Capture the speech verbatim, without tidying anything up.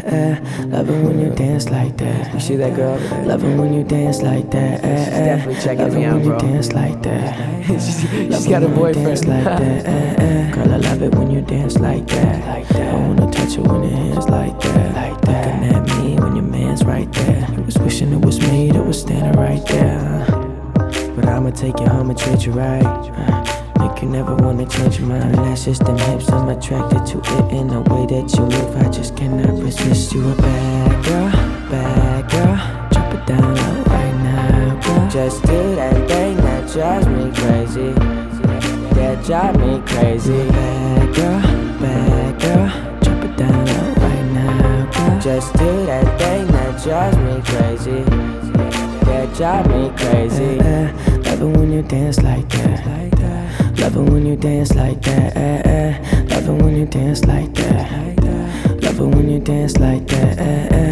eh, eh. Love it when you dance like that. You see that girl? Love it when you dance like that. Eh, She's eh. definitely checking Love me it out, when you bro. dance like that. she's she's Love got it a when you boyfriend. dance like that. Eh, eh. Girl, I love it when you dance like that. Like that. I wanna touch it when your hands like that. Like that. Looking at me when your man's right there. You was wishing it was me that was standing right there. But I'ma take you home and treat you right. Uh, Make you never wanna change your mind. That's just them hips, I'm attracted to it in the way that you move. I just cannot resist. You a bad girl, bad girl. Drop it down low right now, girl. Just do that thing that drives me crazy. That drives me crazy. You a bad girl, bad girl. Drop it down low right now, girl. Just do that thing that drives me crazy. That drives me crazy. Eh, eh. Love it when you dance like that. Love it when you dance like that. Eh, eh. Love it when you dance like that. Love it when you dance like that. Eh, eh.